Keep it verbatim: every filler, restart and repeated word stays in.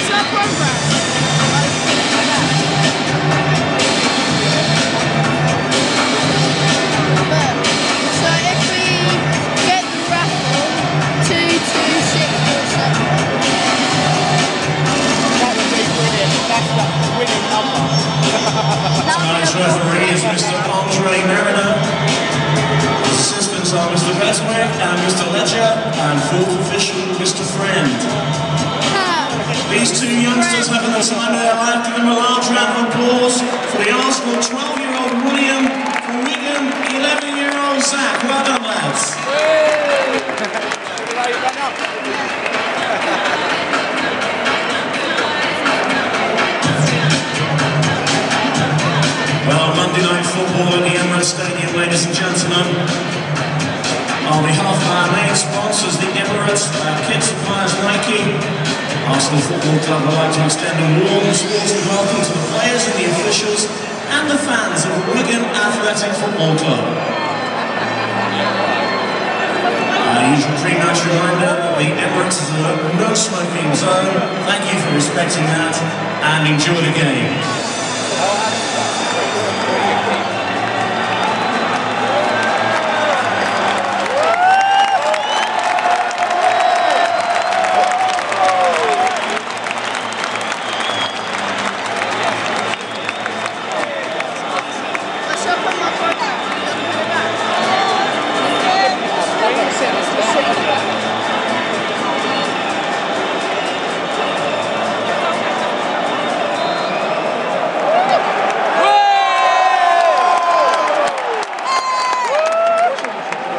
our program. So if we get the raffle, two, two, six, or seven. That would be brilliant. That's the winning number. Tonight's referee is Mister Andre Mariner. His assistants are Mister Beswick and Mister Ledger, and fourth official, Mister Friend. These two youngsters having the time of their life. Give them a large round of applause for the Arsenal twelve-year-old William, for Wigan eleven-year-old Zach. Well done, lads. Well, Monday night football at the Emirates Stadium, ladies and gentlemen. On behalf of our main sponsors, the Emirates, our kit suppliers Nike, Arsenal Football Club would like to extend a warm and sporting welcome to the players and the officials and the fans of Wigan Athletic Football Club. Our usual pre-match reminder, the Emirates is a no-smoking zone. Thank you for respecting that and enjoy the game.